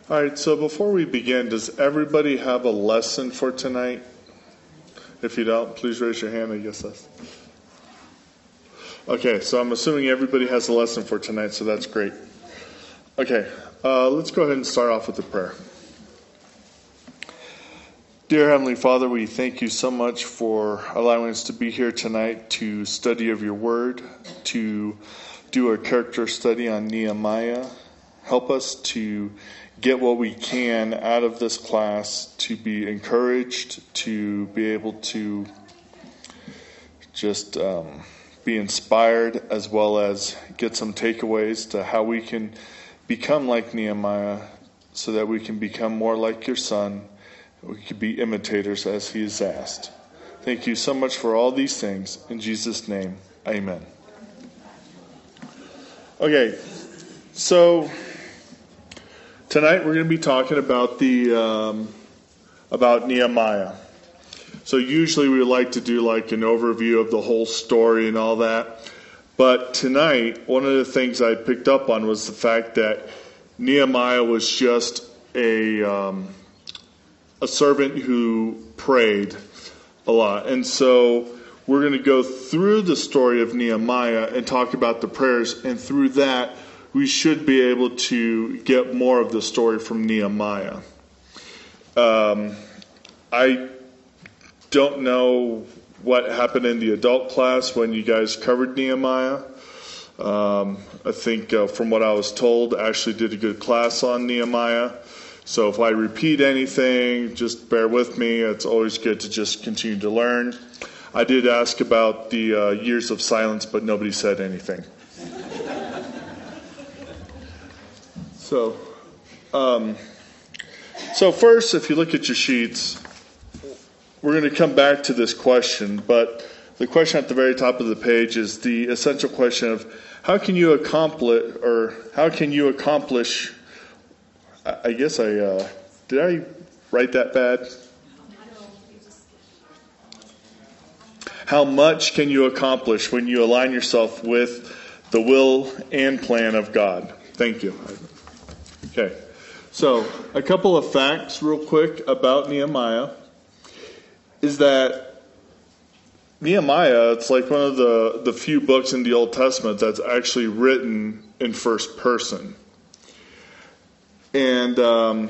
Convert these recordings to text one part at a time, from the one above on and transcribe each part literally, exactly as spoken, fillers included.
All right, so before we begin, does everybody have a lesson for tonight? If you don't, please raise your hand. I guess that's... Okay, so I'm assuming everybody has a lesson for tonight, so that's great. Okay, uh, let's go ahead and start off with a prayer. Dear Heavenly Father, we thank you so much for allowing us to be here tonight to study of your word, to do a character study on Nehemiah. Help us to get what we can out of this class, to be encouraged, to be able to just um, be inspired, as well as get some takeaways to how we can become like Nehemiah so that we can become more like your son. We can be imitators as he is asked. Thank you so much for all these things. In Jesus' name, amen. Okay, so tonight we're going to be talking about the um, about Nehemiah. So usually we like to do like an overview of the whole story and all that. But tonight, one of the things I picked up on was the fact that Nehemiah was just a um, a servant who prayed a lot. And so we're going to go through the story of Nehemiah and talk about the prayers. And through that, we should be able to get more of the story from Nehemiah. Um, I don't know what happened in the adult class when you guys covered Nehemiah. Um, I think uh, from what I was told, Ashley did a good class on Nehemiah. So if I repeat anything, just bear with me. It's always good to just continue to learn. I did ask about the uh, years of silence, but nobody said anything. So, um, so first, if you look at your sheets, we're going to come back to this question, but the question at the very top of the page is the essential question of how can you accomplish, or how can you accomplish, I, I guess I, uh, did I write that bad? How much can you accomplish when you align yourself with the will and plan of God? Thank you. Okay, so a couple of facts real quick about Nehemiah is that Nehemiah, it's like one of the, the few books in the Old Testament that's actually written in first person. And um,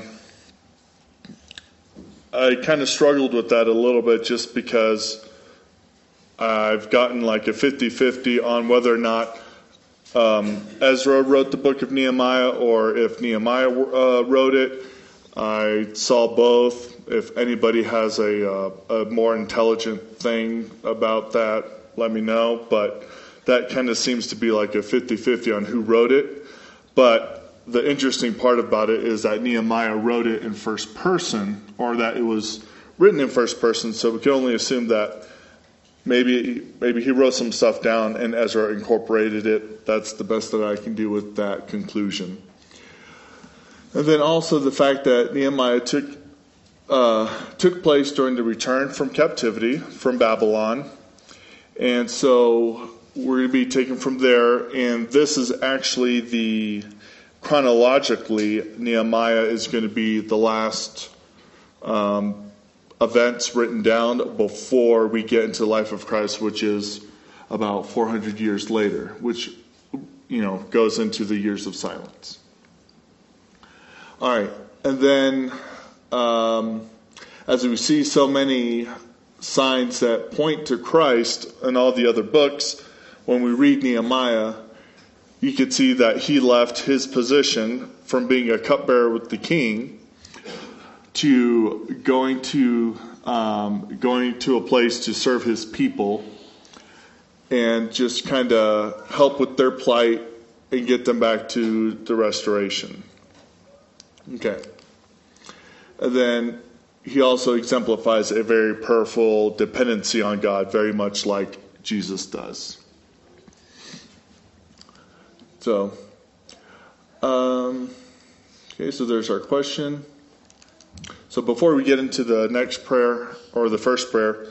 I kind of struggled with that a little bit just because I've gotten like a fifty-fifty on whether or not Um, Ezra wrote the book of Nehemiah, or if Nehemiah uh, wrote it. I saw both. If anybody has a, uh, a more intelligent thing about that, let me know. But that kind of seems to be like a fifty-fifty on who wrote it. But the interesting part about it is that Nehemiah wrote it in first person, or that it was written in first person. So we can only assume that Maybe maybe he wrote some stuff down and Ezra incorporated it. That's the best that I can do with that conclusion. And then also the fact that Nehemiah took uh, took place during the return from captivity from Babylon. And so we're going to be taken from there. And this is actually the, chronologically, Nehemiah is going to be the last um events written down before we get into the life of Christ, which is about four hundred years later, which, you know, goes into the years of silence. All right. And then, um, as we see so many signs that point to Christ in all the other books, when we read Nehemiah, you could see that he left his position from being a cupbearer with the king to going to um, going to a place to serve his people and just kind of help with their plight and get them back to the restoration. Okay. And then he also exemplifies a very powerful dependency on God, very much like Jesus does. So, um, okay, so there's our question. So before we get into the next prayer, or the first prayer,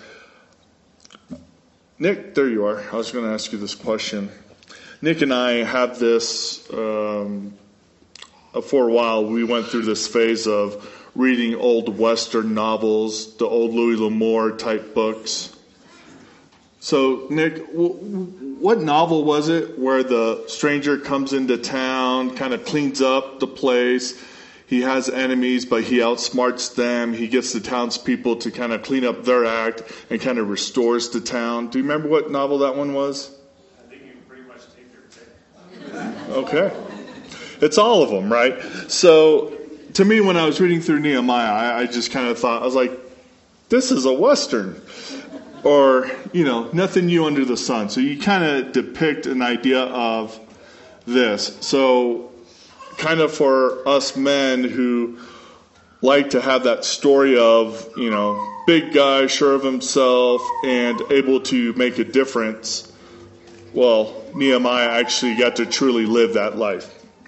Nick, there you are. I was going to ask you this question. Nick and I have this um, for a while, we went through this phase of reading old Western novels, the old Louis L'Amour type books. So, Nick, w- what novel was it where the stranger comes into town, kind of cleans up the place? He has enemies, but he outsmarts them. He gets the townspeople to kind of clean up their act and kind of restores the town. Do you remember what novel that one was? I think you can pretty much take your pick. Okay. It's all of them, right? So, to me, when I was reading through Nehemiah, I, I just kind of thought, I was like, this is a Western. Or, you know, nothing new under the sun. So you kind of depict an idea of this. So, kind of for us men who like to have that story of, you know, big guy, sure of himself, and able to make a difference, well, Nehemiah actually got to truly live that life.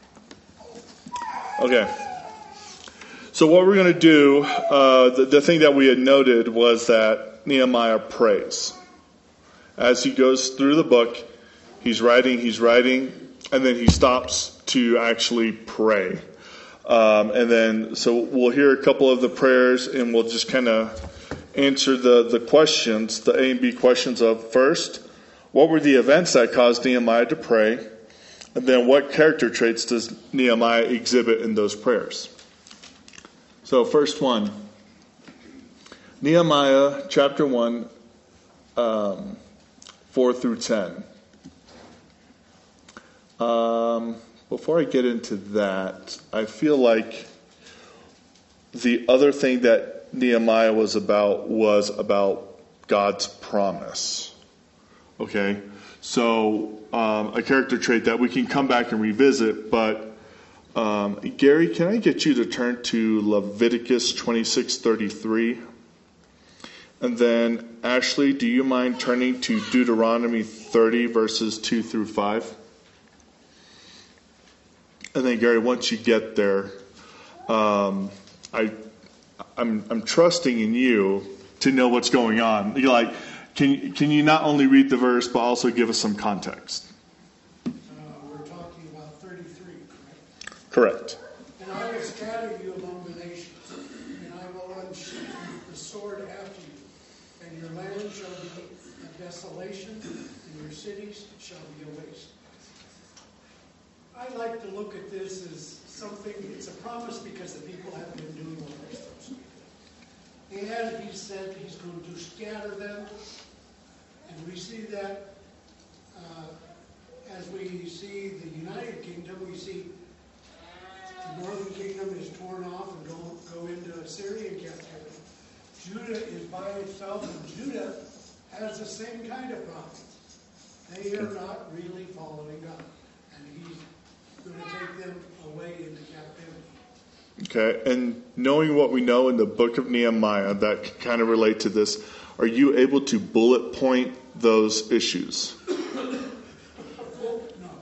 Okay. So what we're going to do, uh, the, the thing that we had noted was that Nehemiah prays. As he goes through the book, he's writing, he's writing, and then he stops to actually pray. Um, and then, so we'll hear a couple of the prayers, and we'll just kind of answer the, the questions, the A and B questions of, first, what were the events that caused Nehemiah to pray? And then what character traits does Nehemiah exhibit in those prayers? So first one, Nehemiah chapter one, um, four through ten. Um, before I get into that, I feel like the other thing that Nehemiah was about was about God's promise. Okay, so um, a character trait that we can come back and revisit, but um, Gary, can I get you to turn to Leviticus twenty-six thirty-three? And then, Ashley, do you mind turning to Deuteronomy thirty, verses two through five? And then, Gary, once you get there, um, I, I'm, I'm trusting in you to know what's going on. You're like, can, can you not only read the verse, but also give us some context? Uh, we're talking about thirty-three, correct? Correct. And I will scatter you among the nations, and I will unsheath the sword after you, and your land shall be a desolation, and your cities shall be a waste. I like to look at this as something, it's a promise because the people haven't been doing what they're supposed to be doing. And he said he's going to scatter them, and we see that uh, as we see the United Kingdom, we see the northern kingdom is torn off and go, go into Assyrian captivity. Judah is by itself, and Judah has the same kind of promise. They are not really following God, and he's going to take them away into captivity. Okay, and knowing what we know in the book of Nehemiah that can kind of relate to this, are you able to bullet point those issues? No.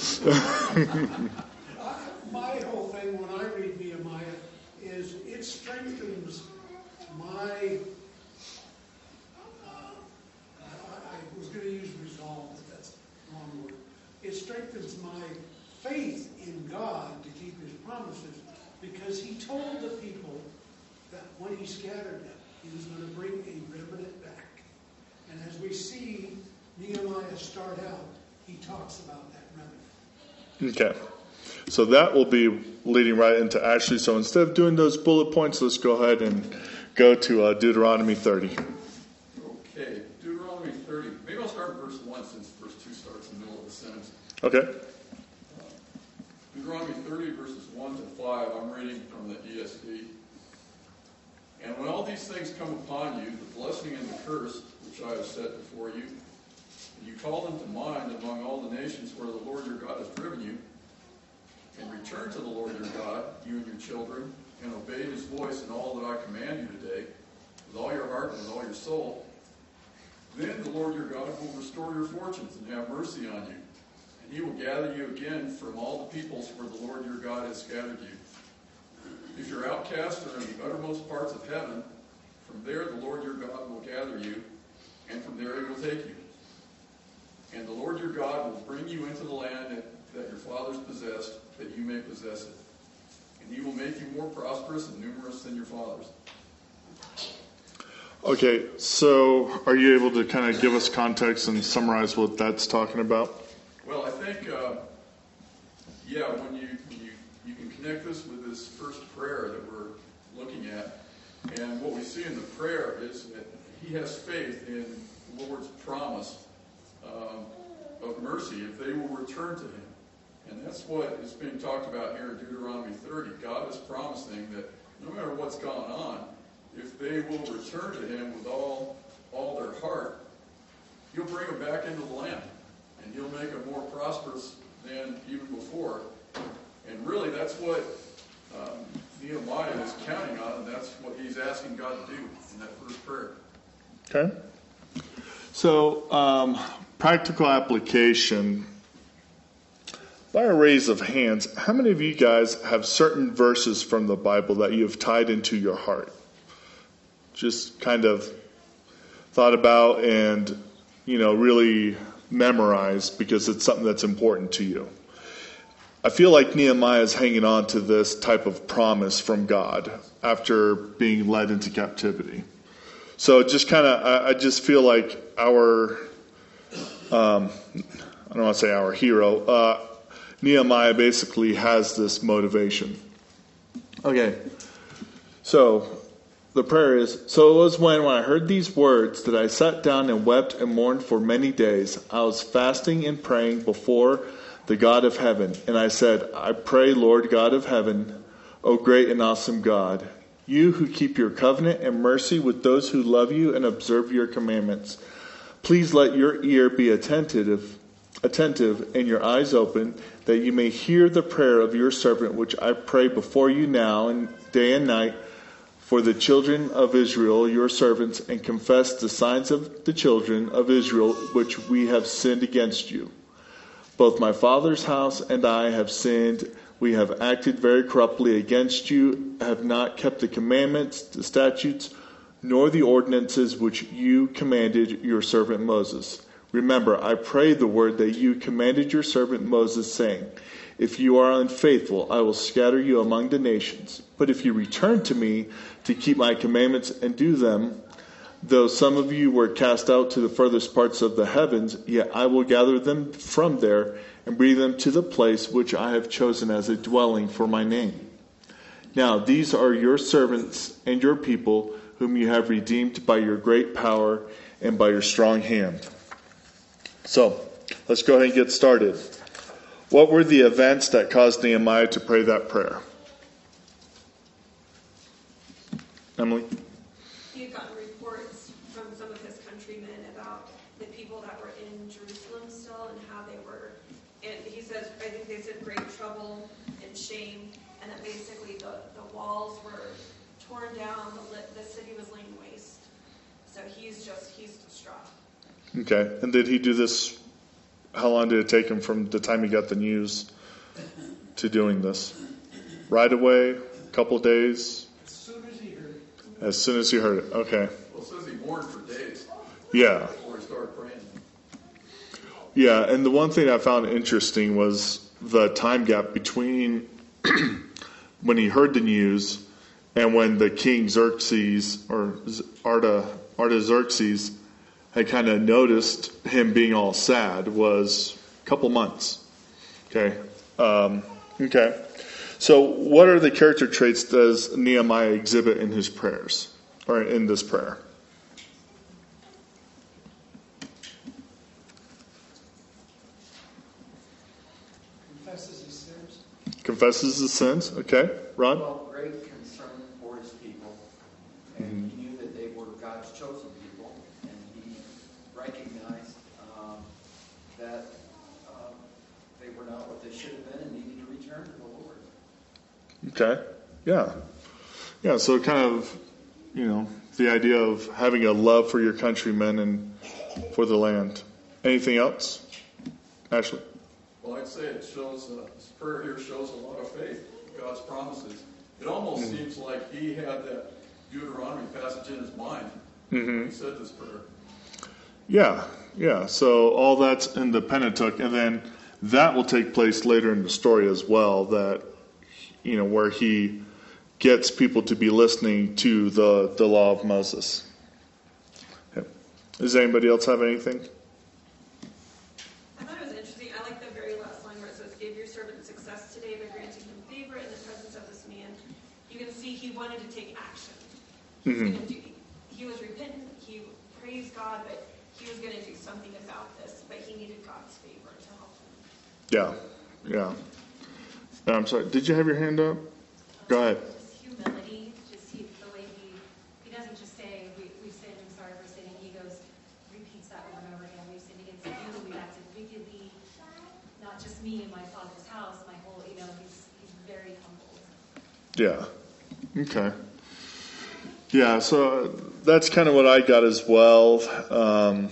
My whole thing when I read Nehemiah is it strengthens my, uh, I, I was going to use resolve, but that's the wrong word. It strengthens my faith in God to keep his promises, because he told the people that when he scattered them, he was going to bring a remnant back. And as we see Nehemiah start out, he talks about that remnant. Okay, so that will be leading right into Ashley. So instead of doing those bullet points, let's go ahead and go to uh, Deuteronomy thirty. Okay, Deuteronomy thirty. Maybe I'll start with verse one, since verse two starts in the middle of the sentence. Okay. Deuteronomy thirty, verses one to five, I'm reading from the E S V. And when all these things come upon you, the blessing and the curse, which I have set before you, and you call them to mind among all the nations where the Lord your God has driven you, and return to the Lord your God, you and your children, and obey his voice in all that I command you today, with all your heart and with all your soul, then the Lord your God will restore your fortunes and have mercy on you. And he will gather you again from all the peoples where the Lord your God has scattered you. If your outcasts are in the uttermost parts of heaven, from there the Lord your God will gather you, and from there he will take you. And the Lord your God will bring you into the land that, that your fathers possessed, that you may possess it. and he will make you more prosperous and numerous than your fathers. Okay, so are you able to kind of give us context and summarize what that's talking about? Well, I think, uh, yeah, when you, when you you can connect this with this first prayer that we're looking at, and what we see in the prayer is that he has faith in the Lord's promise um, of mercy if they will return to him. And that's what is being talked about here in Deuteronomy thirty. God is promising that no matter what's gone on, if they will return to him with all all their heart, he'll bring them back into the land, and he'll make them more prosperous than even before. And really, that's what um, Nehemiah is counting on, and that's what he's asking God to do in that first prayer. Okay. So, um, practical application. By a raise of hands, how many of you guys have certain verses from the Bible that you have tied into your heart? Just kind of thought about and, you know, really memorized because it's something that's important to you. I feel like Nehemiah is hanging on to this type of promise from God after being led into captivity. So just kind of, I, I just feel like our, um, I don't want to say our hero, uh, Nehemiah basically has this motivation. Okay, so the prayer is, so it was when, when I heard these words that I sat down and wept and mourned for many days. I was fasting and praying before the God of heaven. And I said, I pray, Lord God of heaven, O great and awesome God, you who keep your covenant and mercy with those who love you and observe your commandments. Please let your ear be attentive, attentive and your eyes open, that you may hear the prayer of your servant, which I pray before you now and day and night, for the children of Israel, your servants, and confess the signs of the children of Israel, which we have sinned against you. Both my father's house and I have sinned. We have acted very corruptly against you, have not kept the commandments, the statutes, nor the ordinances which you commanded your servant Moses. Remember, I pray the word that you commanded your servant Moses, saying, if you are unfaithful, I will scatter you among the nations. But if you return to me to keep my commandments and do them, though some of you were cast out to the furthest parts of the heavens, yet I will gather them from there and bring them to the place which I have chosen as a dwelling for my name. Now these are your servants and your people, whom you have redeemed by your great power and by your strong hand. So, let's go ahead and get started. What were the events that caused Nehemiah to pray that prayer? Emily? He had gotten reports from some of his countrymen about the people that were in Jerusalem still and how they were, and he says, I think they said great trouble and shame, and that basically the, the walls were torn down, the, the city was laying waste. So he's just, he's distraught. Okay, and did he do this, how long did it take him from the time he got the news to doing this? Right away? A couple of days? As soon as he heard it. As soon as he heard it, okay. Well, it says he mourned for days Yeah. before he started praying. Yeah, and the one thing I found interesting was the time gap between when he heard the news and when the king Xerxes, or Arta, Artaxerxes, had kind of noticed him being all sad was a couple months. Okay. Um, okay. So what are the character traits does Nehemiah exhibit in his prayers, or in this prayer? Confesses his sins. Confesses his sins. Okay. Ron? Well, great concern for his people, and he knew that they were God's chosen people, and he recognized um, that um, they were not what they should have been and needed to return to the Lord. Okay. Yeah. Yeah, so kind of, you know, the idea of having a love for your countrymen and for the land. Anything else? Ashley? Well, I'd say it shows, uh, this prayer here shows a lot of faith in God's promises. It almost mm-hmm. seems like he had that Deuteronomy passage in his mind mm-hmm. when he said this prayer. Yeah, yeah. So all that's in the Pentateuch, and then that will take place later in the story as well, that you know, where he gets people to be listening to the, the law of Moses. Okay. Does anybody else have anything? I thought it was interesting. I like the very last line where it says, "Give your servant success today by granting him favor in the presence of this man." You can see he wanted to take action. He was, Mm-hmm. gonna do, he was repentant. He praised God, but he was going to do something about this. But he needed God's favor to help him. Yeah, yeah. And I'm sorry, did you have your hand up? Go ahead. Just humility, just he, the way he, he doesn't just say, we, we've sinned, I'm sorry for sinning. He goes, repeats that over and over again. We've sinned against you, we've acted wickedly, not just me and my father's house, my whole, you know, he's, he's very humble. Yeah. Okay. Yeah, so that's kind of what I got as well. Um,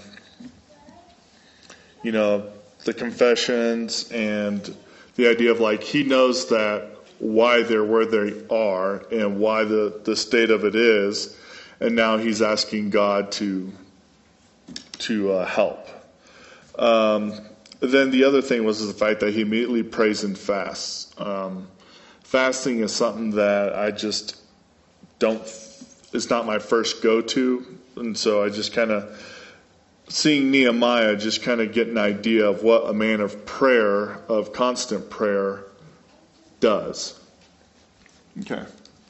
you know, the confessions and the idea of like he knows that why they're where they are and why the, the state of it is, and now he's asking God to to uh, help. Um, then the other thing was the fact that he immediately prays and fasts. Um, fasting is something that I just don't. It's not my first go-to, and so I just kind of, seeing Nehemiah, just kind of get an idea of what a man of prayer, of constant prayer, does. Okay.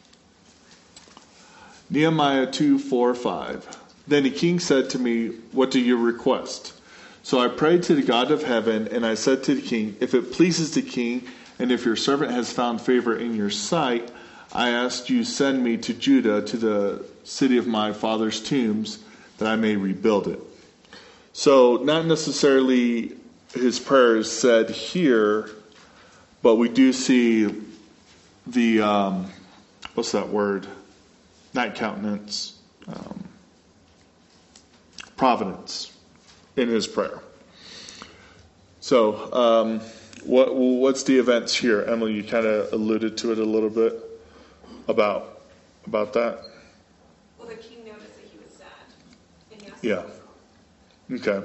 Nehemiah two, four, five. Then the king said to me, "What do you request?" So I prayed to the God of heaven, and I said to the king, "If it pleases the king, and if your servant has found favor in your sight, I ask you send me to Judah, to the city of my father's tombs, that I may rebuild it." So not necessarily his prayer is said here, but we do see the, um, what's that word? Not countenance, um, providence in his prayer. So um, what what's the events here? Emily, you kind of alluded to it a little bit. About about that? Well, the king noticed that he was sad, and he asked Yeah. what was wrong. Okay.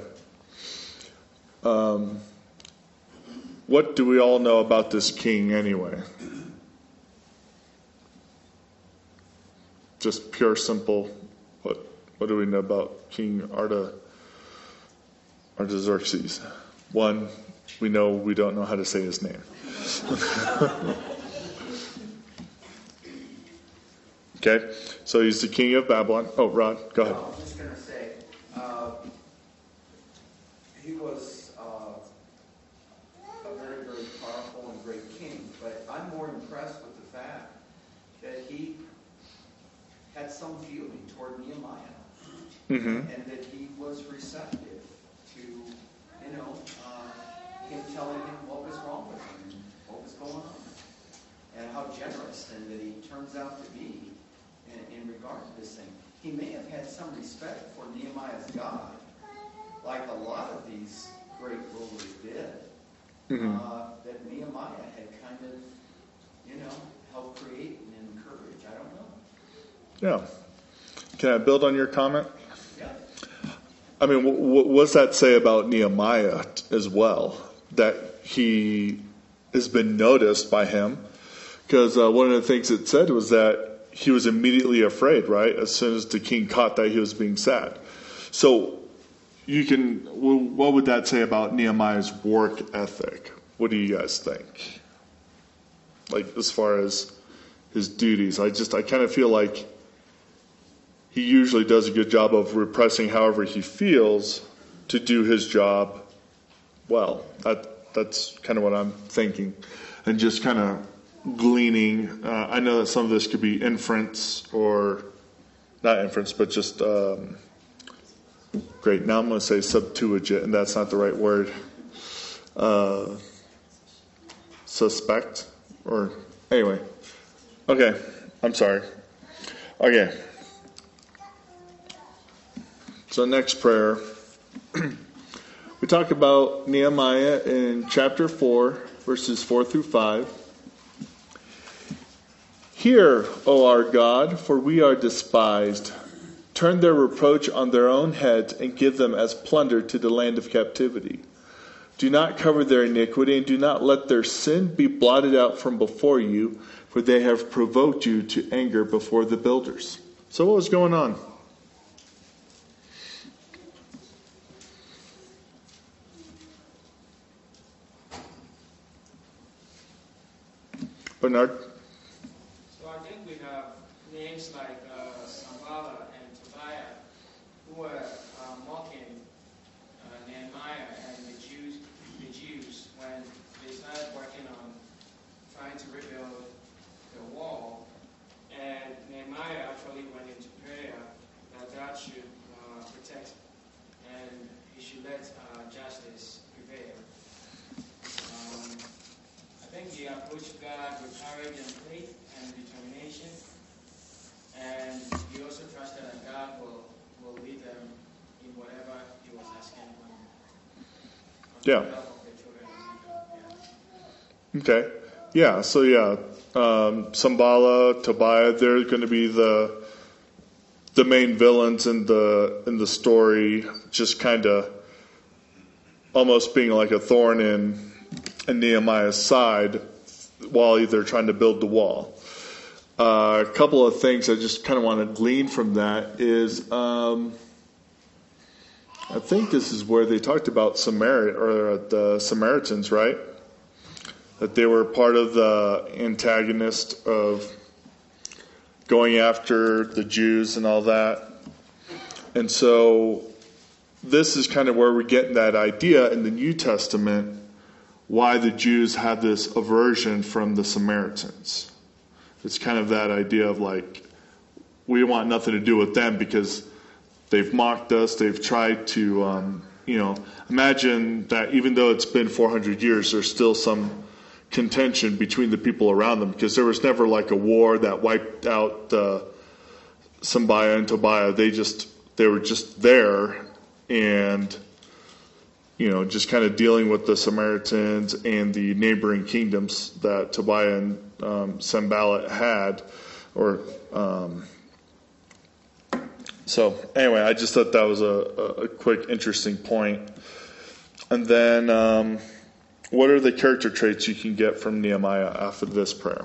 Um, what do we all know about this king anyway? Just pure, simple. What what do we know about King Arta, Artaxerxes? One, we know we don't know how to say his name. Okay, so he's the king of Babylon. Oh, Rod, go ahead. I was just going to say, uh, he was uh, a very, very powerful and great king, but I'm more impressed with the fact that he had some feeling toward Nehemiah, Mm-hmm. and that he was receptive to, you know, uh, him telling him what was wrong with him and what was going on, and how generous and that he turns out to be. In, in regard to this thing, he may have had some respect for Nehemiah's God, like a lot of these great rulers did. Mm-hmm. Uh, that Nehemiah had kind of, you know, helped create and encourage. I don't know. Yeah. Can I build on your comment? Yeah. I mean, w- w- what's that say about Nehemiah t- as well? That he has been noticed by him? Because uh, one of the things it said was that he was immediately afraid, right? As soon as the king caught that he was being sad. So you can, what would that say about Nehemiah's work ethic? What do you guys think? Like as far as his duties, I just, I kind of feel like he usually does a good job of repressing however he feels to do his job well. That that's kind of what I'm thinking. And just kind of gleaning. Uh, I know that some of this could be inference or not inference, but just um, great. Now I'm going to say Septuagint, and that's not the right word. Uh, suspect or anyway. Okay, I'm sorry. Okay. So next prayer, we talk about Nehemiah in chapter four, verses four through five. Hear, O our God, for we are despised. Turn their reproach on their own heads and give them as plunder to the land of captivity. Do not cover their iniquity, and do not let their sin be blotted out from before you, for they have provoked you to anger before the builders. So what was going on? Bernard? So I think we have names like uh, Sanballat and Tobiah who were uh, mocking uh, Nehemiah and the Jews, the Jews when they started working on trying to rebuild the wall. And Nehemiah actually went into prayer that God should uh, protect and he should let uh, justice prevail. Um, I think he approached God with courage and faith and determination, and he also trusted that God will, will lead them in whatever he was asking on, on Yeah. behalf of the children of Israel. Yeah. Okay. Yeah, so yeah, um, Sanballat, Tobiah, they're going to be the the main villains in the in the story, just kind of almost being like a thorn in, in Nehemiah's side while they're trying to build the wall. Uh, a couple of things I just kind of want to glean from that is, um, I think this is where they talked about Samari- or the Samaritans, right? That they were part of the antagonist of going after the Jews and all that. And so this is kind of where we're getting that idea in the New Testament, why the Jews had this aversion from the Samaritans. It's kind of that idea of like, we want nothing to do with them because they've mocked us, they've tried to, um, you know, imagine that even though it's been four hundred years, there's still some contention between the people around them, because there was never like a war that wiped out uh, Sanballat and Tobiah. They just they were just there, and you know, just kind of dealing with the Samaritans and the neighboring kingdoms that Tobiah and um, Sanballat had, or um, so. Anyway, I just thought that was a, a quick, interesting point. And then. Um, What are the character traits you can get from Nehemiah after this prayer?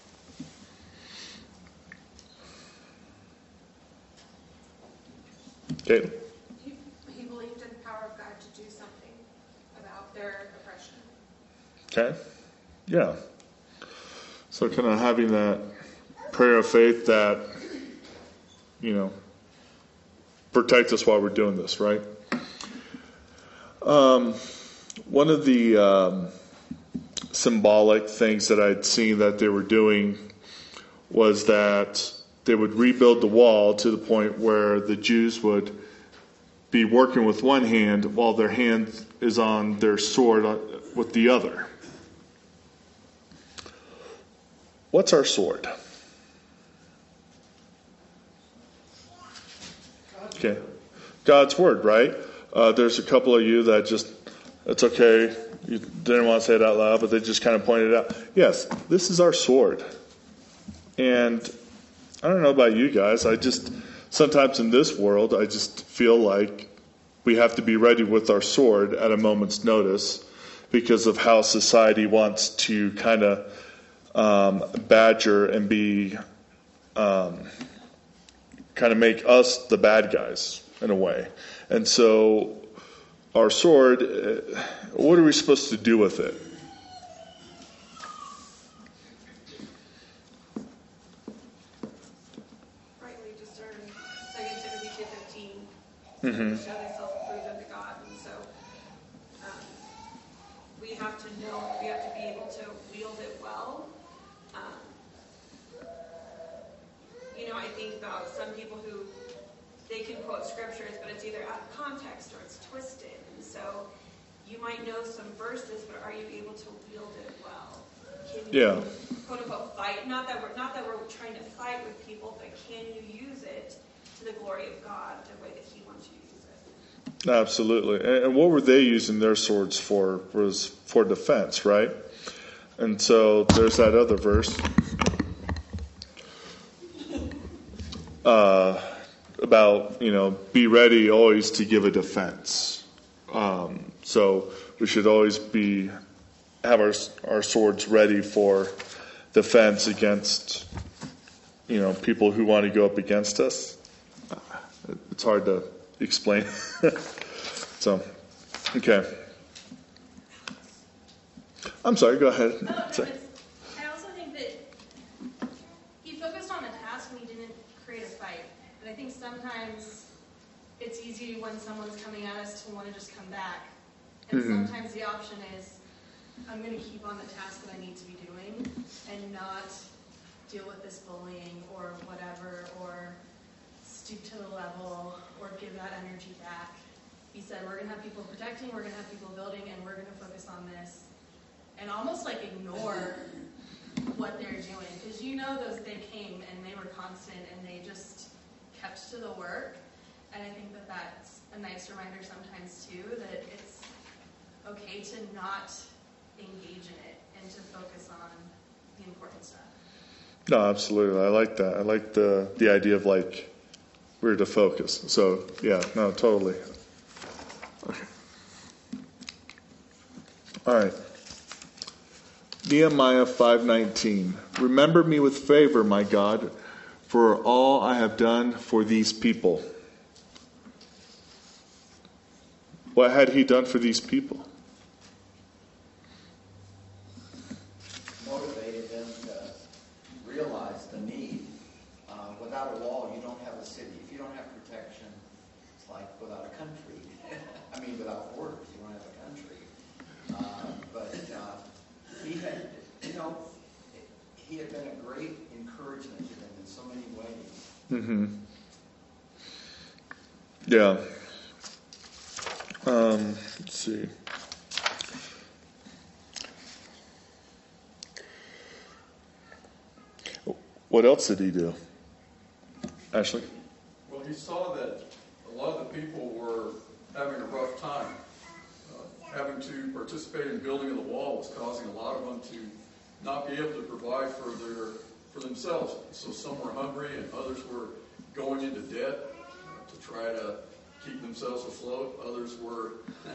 Okay. He, he believed in the power of God to do something about their oppression. Okay. Yeah. So kind of having that prayer of faith that, you know, protect us while we're doing this, right? Um, one of the um, symbolic things that I'd seen that they were doing was that they would rebuild the wall to the point where the Jews would be working with one hand while their hand is on their sword with the other. What's our sword? Okay. God's word, right? Uh, there's a couple of you that just, it's okay, you didn't want to say it out loud, but they just kind of pointed it out. Yes, this is our sword. And I don't know about you guys, I just, sometimes in this world, I just feel like we have to be ready with our sword at a moment's notice because of how society wants to kind of um, badger and be, um, kind of make us the bad guys in a way. And so our sword, what are we supposed to do with it? Rightly discern. Second Timothy two fifteen. Mm-hmm. Show thyself approved unto God. And so um, we have to know, we have to be able to wield it well. Um, you know, I think about some people who, they can quote scriptures, but it's either out of context or it's twisted. And so you might know some verses, but are you able to wield it well? Can you, Yeah. quote unquote, fight? Not that we're not that we're trying to fight with people, but can you use it to the glory of God the way that He wants you to use it? Absolutely. And what were they using their swords for? Was for defense, right? And so there's that other verse. Uh, about, you know, be ready always to give a defense. Um, so we should always be have our our swords ready for defense against, you know, people who want to go up against us. It's hard to explain. So, okay. I'm sorry, go ahead. Oh, no, Sorry. it's, I also think that he focused on the task and he didn't create a fight. And I think sometimes it's easy when someone's coming at us to want to just come back. And Mm-hmm. sometimes the option is, I'm going to keep on the task that I need to be doing and not deal with this bullying or whatever, or stoop to the level or give that energy back. He said, we're going to have people protecting, we're going to have people building, and we're going to focus on this. And almost like ignore what they're doing. Because you know those they came and they were constant and they just kept to the work. And I think that that's a nice reminder sometimes too, that it's okay to not engage in it and to focus on the important stuff. No, absolutely. I like that. I like the the idea of like we're to focus. So yeah, no, totally. Okay. All right. Nehemiah five nineteen. Remember me with favor, my God, for all I have done for these people. What had he done for these people? Motivated them to realize the need. Uh, without a wall, you don't have a city. If you don't have protection, it's like without a country. I mean, without borders, you don't have a country. Uh, but uh, he had, you know, he had been a great encouragement to them in so many ways. Mm-hmm. Yeah. Um, let's see. What else did he do? Ashley? Well, he saw that a lot of the people were having a rough time. Uh, having to participate in building of the wall was causing a lot of them to not be able to provide for their for themselves. So some were hungry and others were going into debt uh, to try to keep themselves afloat. Others were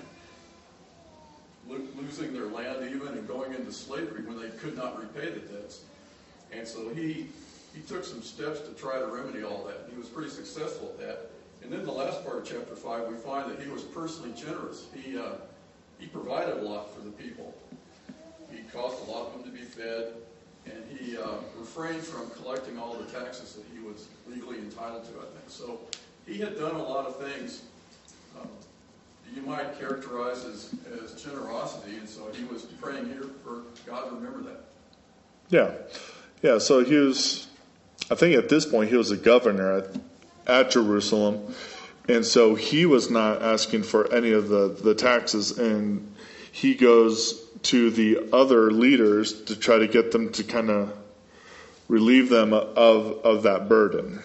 lo- losing their land even and going into slavery when they could not repay the debts. And so he he took some steps to try to remedy all that. He was pretty successful at that. And then the last part of chapter five, we find that he was personally generous. He uh, he provided a lot for the people. He caused a lot of them to be fed, and he uh, refrained from collecting all the taxes that he was legally entitled to, I think. So he had done a lot of things um, you might characterize as, as generosity, and so he was praying here for God to remember that. Yeah. Yeah, so he was, I think at this point, he was a governor at, at Jerusalem. And so he was not asking for any of the, the taxes. And he goes to the other leaders to try to get them to kind of relieve them of, of that burden.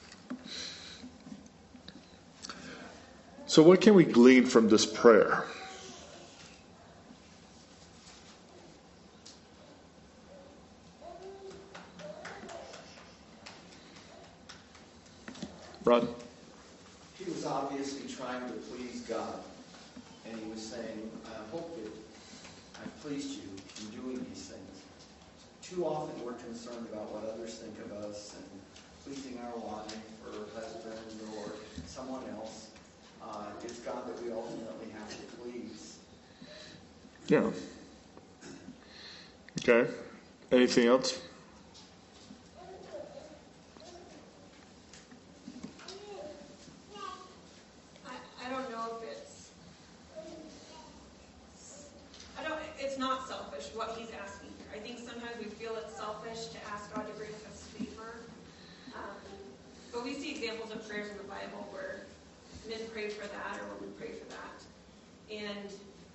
So what can we glean from this prayer? Ron? He was obviously trying to please God. And he was saying, I hope that I've pleased you in doing these things. Too often we're concerned about what others think of us and pleasing our wife or husband or someone else. Uh, it's God that we ultimately have to please. Yeah. Okay. Anything else? I, I don't know if it's, I don't, it's not selfish what he's asking here. I think sometimes we feel it's selfish to ask God to grant us favor. Um, but we see examples of prayers in the Bible where men pray for that or women pray for that. And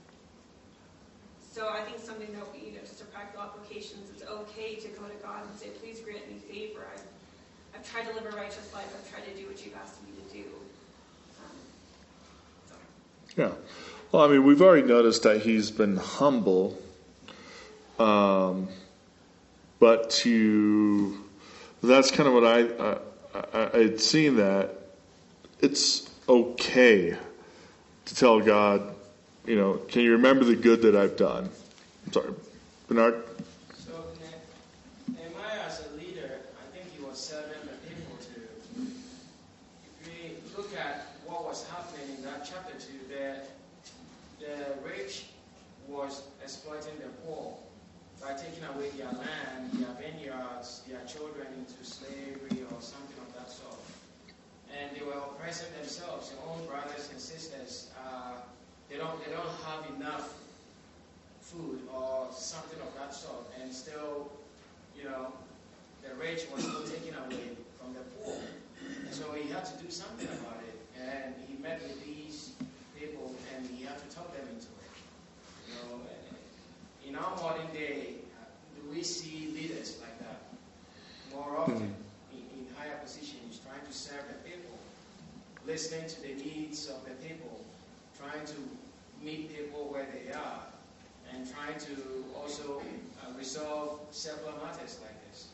so I think something that we, you know, just a practical applications, it's okay to go to God and say, please grant me favor. I've, I've tried to live a righteous life. I've tried to do what you've asked me to do. Um, so. Yeah. Well, I mean, we've already noticed that he's been humble. Um, but to, that's kind of what I, I, I I'd seen that it's okay to tell God you know, can you remember the good that I've done? I'm sorry, Bernard? So Ne- Nehemiah as a leader, I think he was serving the people too. If we look at what was happening in that chapter two, the, the rich was exploiting the poor by taking away their land, their vineyards, their children into slavery or something of that sort. And they were oppressing themselves, their own brothers and sisters. Uh, they don't they don't have enough food or something of that sort. And still, you know, the rich was still taken away from the poor. And so he had to do something about it. And he met with these people and he had to talk them into it. You know, in our modern day, do we see leaders like that more often mm-hmm. in, in higher positions, trying to serve the people, listening to the needs of the people, trying to meet people where they are, and trying to also uh, resolve several matters like this.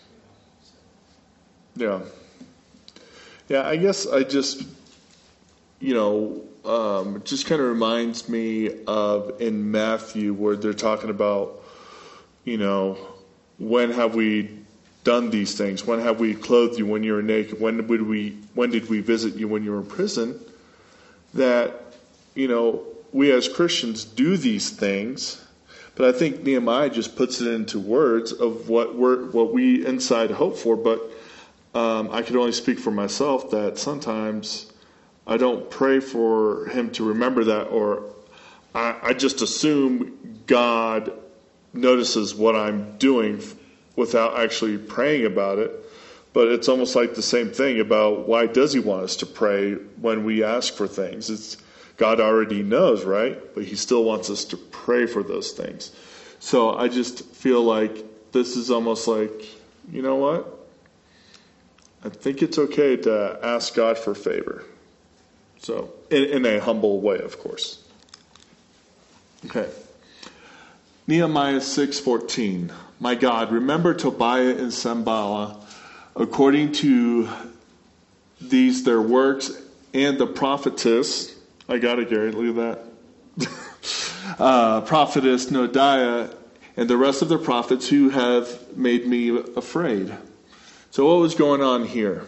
You know, so. Yeah. Yeah, I guess I just, you know, um, it just kind of reminds me of in Matthew where they're talking about, you know, when have we done these things? When have we clothed you when you were naked? When would we? When did we visit you when you were in prison? That, you know, we as Christians do these things, but I think Nehemiah just puts it into words of what we're, what we inside hope for. But um, I could only speak for myself that sometimes I don't pray for him to remember that, or I, I just assume God notices what I'm doing without actually praying about it. But it's almost like the same thing about why does he want us to pray when we ask for things? It's God already knows, right? But he still wants us to pray for those things. So I just feel like this is almost like, you know what? I think it's okay to ask God for favor. So, in, in a humble way, of course. Okay. Nehemiah six fourteen. My God, remember Tobiah and Sanballat according to these their works, and the prophetess. I got it, Gary. Look at that. uh, prophetess Noadiah and the rest of the prophets who have made me afraid. So, what was going on here?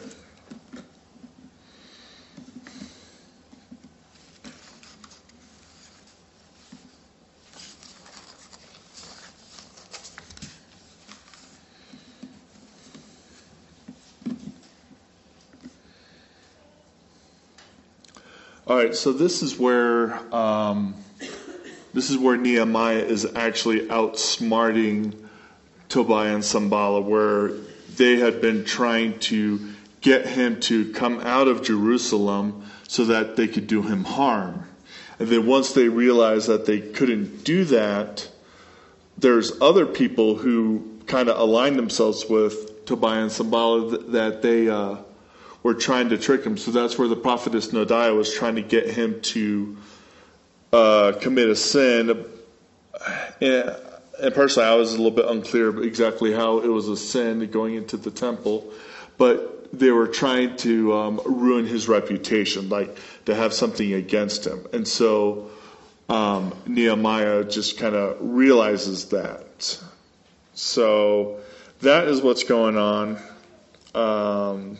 All right, so this is where um, this is where Nehemiah is actually outsmarting Tobiah and Sanballat, where they had been trying to get him to come out of Jerusalem so that they could do him harm. And then once they realized that they couldn't do that, there's other people who kind of aligned themselves with Tobiah and Sanballat that they uh, were trying to trick him. So that's where the prophetess Noadiah was trying to get him to uh, commit a sin. And, and personally, I was a little bit unclear exactly how it was a sin going into the temple. But they were trying to um, ruin his reputation, like to have something against him. And so um, Nehemiah just kind of realizes that. So that is what's going on. Um,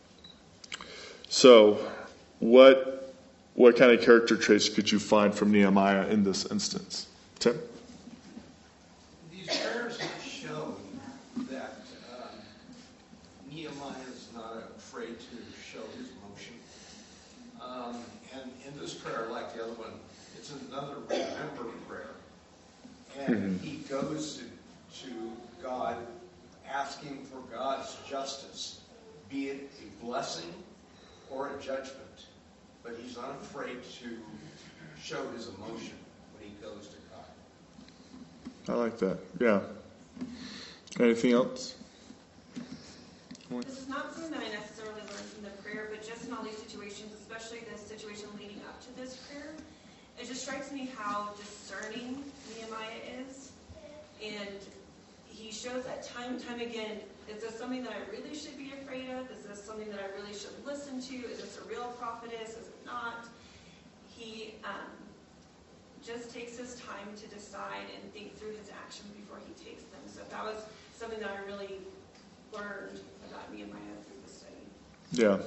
so what what kind of character traits could you find from Nehemiah in this instance? Tim? These prayers have shown that um, Nehemiah is not afraid to show his emotion. Um, and in this prayer, like the other one, it's another remember prayer. And he goes to, to God asking for God's justice, be it a blessing or a judgment. But he's not afraid to show his emotion when he goes to God. I like that. Yeah. Anything else? This is not something that I necessarily learned from the prayer, but just in all these situations, especially this situation leading up to this prayer, it just strikes me how discerning Nehemiah is. And he shows that time and time again, is this something that I really should be afraid of? Is this something that I really should listen to? Is this a real prophetess? Is it not? He um, just takes his time to decide and think through his actions before he takes them. So that was something that I really learned about Nehemiah through the study. Yeah.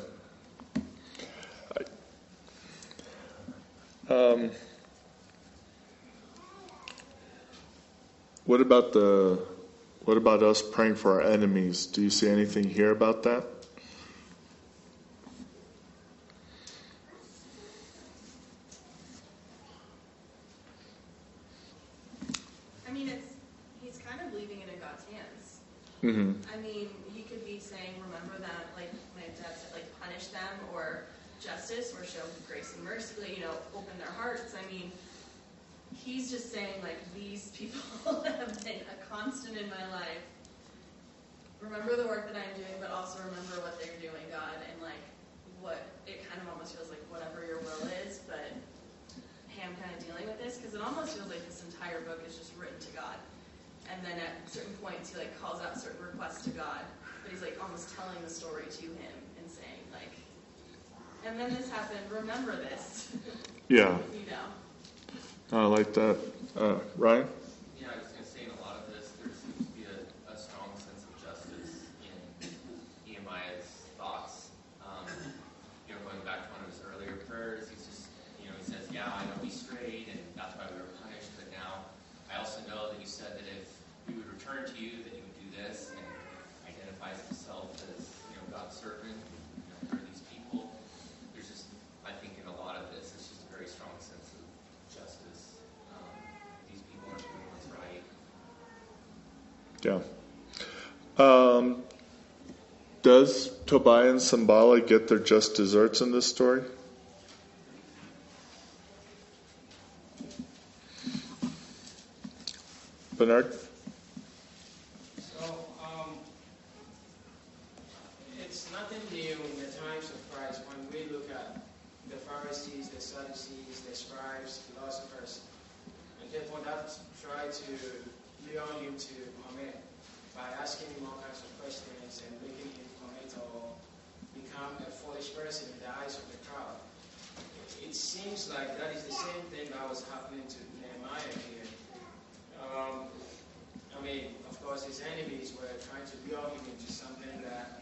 Um, what about the what about us praying for our enemies? Do you see anything here about that? I mean, it's, he's kind of leaving it in God's hands. Mm-hmm. I mean, he could be saying, remember that, like my dad said, like punish them or justice or show grace and mercy, like, you know, open their hearts. I mean, he's just saying, like, these people have been a constant in my life. Remember the work that I'm doing, but also remember what they're doing, God, and like what it kind of almost feels like whatever your will is, but hey, I'm kind of dealing with this, because it almost feels like this entire book is just written to God. And then at certain points, he like calls out certain requests to God, but he's like almost telling the story to him and saying like, and then this happened, remember this. Yeah. You know. I like that. Uh, Ryan? Yeah, I was going to say in a lot of this, there seems to be a, a strong sense of justice in Nehemiah's thoughts. Um, you know, going back to one of his earlier prayers, he's just, you know, he says, yeah, I know we strayed, and that's why we were punished, but now I also know that you said that if we would return to you, that you would do this, and identifies himself as, you know, God's servant, you know, for these people. There's just, I think in a lot of this, it's just a very strong sense of justice. Um, these people are doing what's right. Yeah. Um, does Tobiah and Sanballat get their just desserts in this story? Bernard? So, um, it's nothing new in the times of Christ when we look at the Pharisees, the Sadducees, the scribes, philosophers, and people that try to lure him to commit by asking him all kinds of questions and making him commit or become a foolish person in the eyes of the crowd. It seems like that is the same thing that was happening to Nehemiah here. Um, I mean, of course, his enemies were trying to lure him into something that,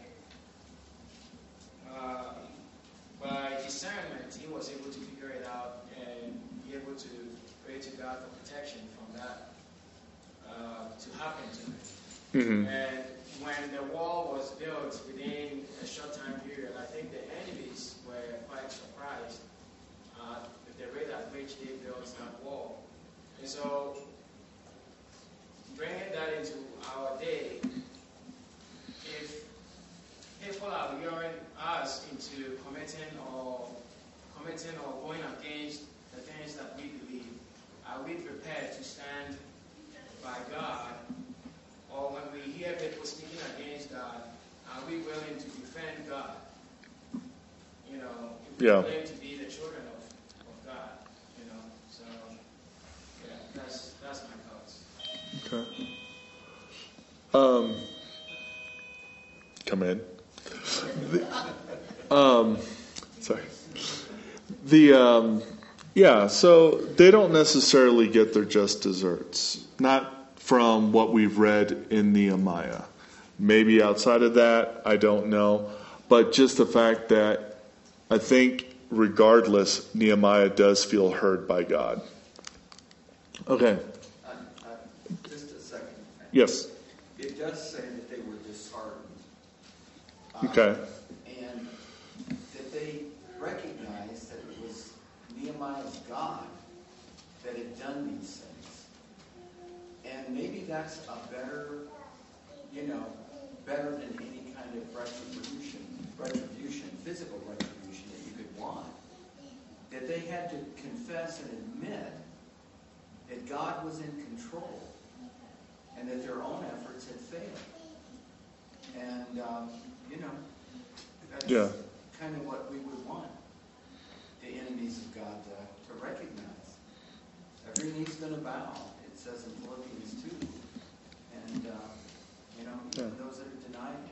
uh, by discernment, he was able to figure it out and be able to pray to God for protection from that uh, to happen to him. Mm-hmm. And when the wall was built within a short time period, I think the enemies were quite surprised uh, at the rate at which they built that wall. And so, bringing that into our day, if people are luring us into committing or committing or going against the things that we believe, are we prepared to stand by God? Or when we hear people speaking against God, are we willing to defend God? You know, if we Yeah. claim to be the children of, of God, you know. So, yeah, that's that's my thoughts. Okay. Um, come in. The, um, sorry. The um, yeah. So they don't necessarily get their just desserts. Not from what we've read in Nehemiah. Maybe outside of that, I don't know. But just the fact that I think, regardless, Nehemiah does feel heard by God. Okay. Uh, uh, Just a second. Yes. It does say that they were disheartened. Uh, Okay. And that they recognized that it was Nehemiah's God that had done these things. And maybe that's a better, you know, better than any kind of retribution, retribution, physical retribution that you could want. That they had to confess and admit that God was in control and that their own efforts had failed. And, um, you know, that's Yeah. kind of what we would want the enemies of God to, to recognize. Every knee's going to bow, it says in Philippians two. And, uh, you know, even Yeah. those that are denying him.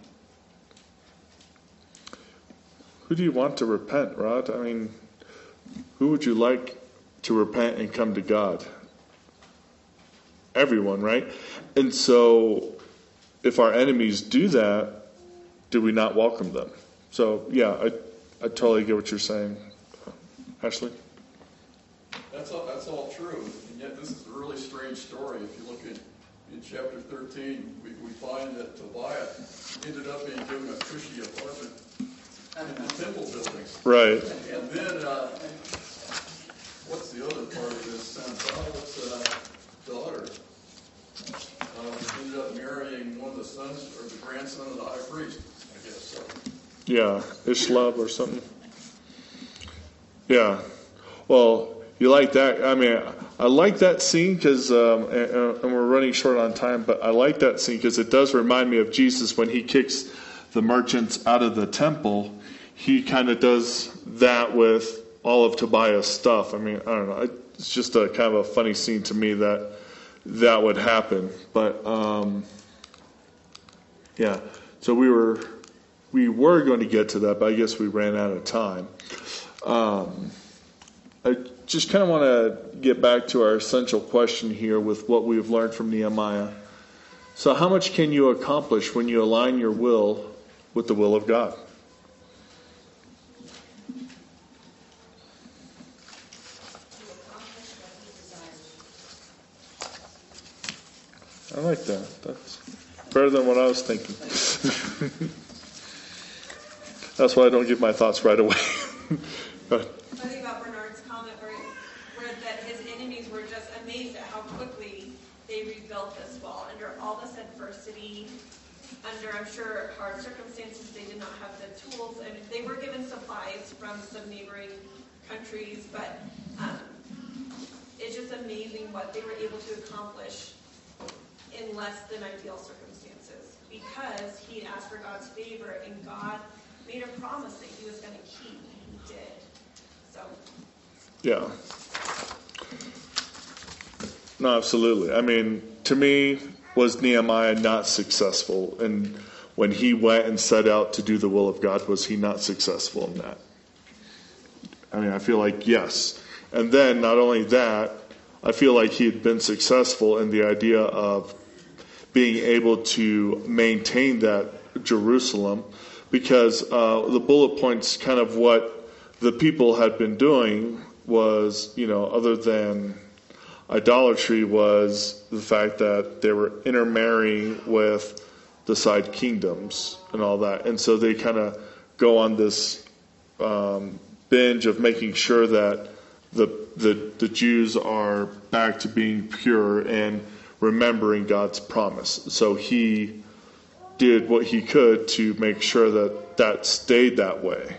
Who do you want to repent, Rod? I mean, who would you like to repent and come to God. Everyone, right? And so if our enemies do that, do we not welcome them? So, yeah, I, I totally get what you're saying. Ashley? That's all, that's all true, and yet this is a really strange story. If you look at in chapter thirteen, we, we find that Tobiah ended up being given a cushy apartment in the temple buildings. Right. And then, uh, what's the other part of this? Sanballat's uh, daughter uh, ended up marrying one of the sons, or the grandson of the high priest, I guess. So. Yeah, Ishlab or something. Yeah. Well, you like that? I mean, I like that scene because, um, and, and we're running short on time, but I like that scene because it does remind me of Jesus when he kicks the merchants out of the temple. He kind of does that with all of Tobiah's stuff. I mean, I don't know. It's just a kind of a funny scene to me that that would happen. But um, yeah, so we were we were going to get to that, but I guess we ran out of time. Um, I just kind of want to get back to our essential question here with what we've learned from Nehemiah. So how much can you accomplish when you align your will with the will of God? I like that. That's better than what I was thinking. That's why I don't give my thoughts right away. Go ahead. I think about Bernard's comment where, where that his enemies were just amazed at how quickly they rebuilt this wall under all this adversity, under, I'm sure, hard circumstances. They did not have the tools, and they were given supplies from some neighboring countries, but um, it's just amazing what they were able to accomplish in less than ideal circumstances, because he asked for God's favor, and God made a promise that he was going to keep, and he did. So. Yeah. No, absolutely. I mean, to me, was Nehemiah not successful? And when he went and set out to do the will of God, was he not successful in that? I mean, I feel like yes. And then not only that, I feel like he had been successful in the idea of being able to maintain that Jerusalem, because uh, the bullet points, kind of what the people had been doing was, you know, other than idolatry, was the fact that they were intermarrying with the side kingdoms and all that. And so they kind of go on this um, binge of making sure that the, the the Jews are back to being pure and remembering God's promise. So he did what he could to make sure that that stayed that way.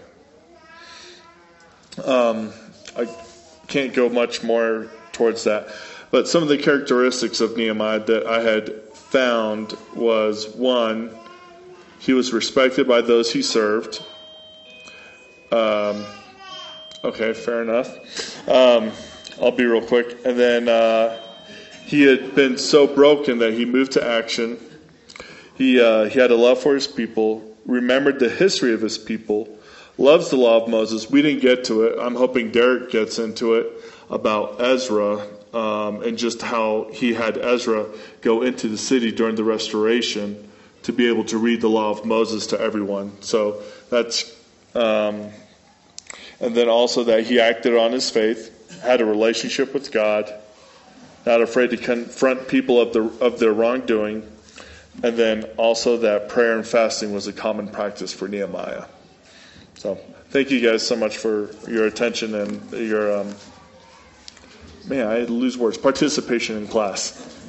Um, I can't go much more towards that. But some of the characteristics of Nehemiah that I had found was, one, he was respected by those he served. Um, okay, fair enough. Um, I'll be real quick. And then uh, he had been so broken that he moved to action. He uh, he had a love for his people, remembered the history of his people, loves the law of Moses. We didn't get to it. I'm hoping Derek gets into it about Ezra um, and just how he had Ezra go into the city during the restoration to be able to read the law of Moses to everyone. So that's, um, and then also that he acted on his faith, had a relationship with God, not afraid to confront people of the of their wrongdoing. And then also that prayer and fasting was a common practice for Nehemiah. So thank you guys so much for your attention and your, um, man, I lose words, participation in class.